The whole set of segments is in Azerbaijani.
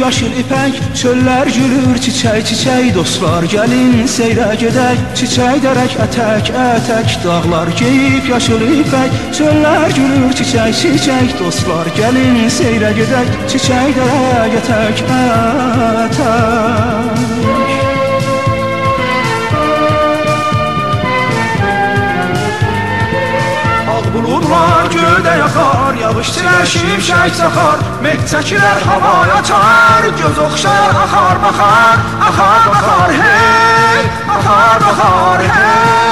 yaşıl ipək, çöllər gülür çiçək çiçək. Dostlar gəlin seyrə gedək, çiçək dərək ətək ətək. Dağlar geyib yaşıl ipək, çöllər gülür çiçək çiçək. Dostlar gəlin seyrə gedək, çiçək dərək ətək ətək. Buludlar göydə yaxar, yağış çilər, şimşək çaxar. Meh çəkilər, havaya açar, göz oxşar, axar baxar, axar baxar, hey, axar baxar, hey.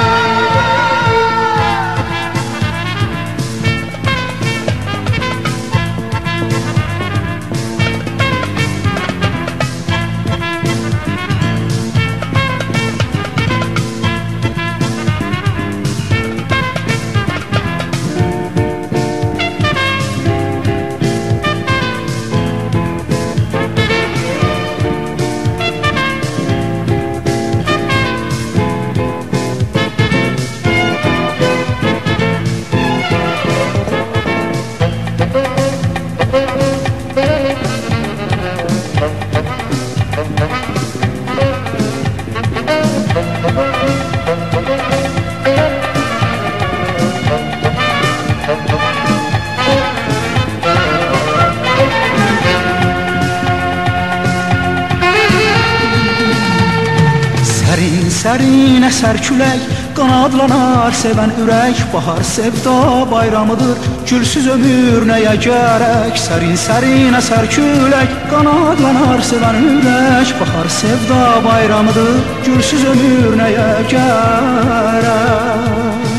Sərin əsər külək, qanadlanar sevən ürək. Bahar sevda bayramıdır, gülsüz ömür nəyə gərək. Sərin sərin əsər külək, qanadlanar sevən ürək. Bahar sevda bayramıdır, gülsüz ömür nəyə gərək.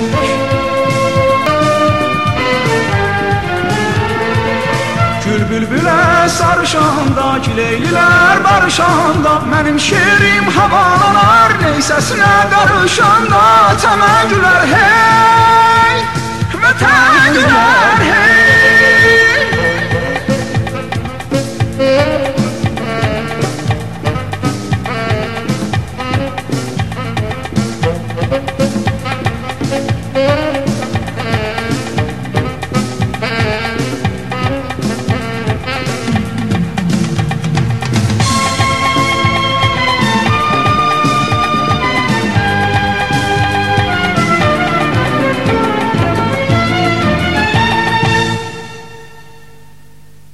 Gül bülbülə sarışanda, gileylilər barışanda. Mənim şirim havalanar, neysəsinə qarışanda. Təmən gülər hey, vətən gülər.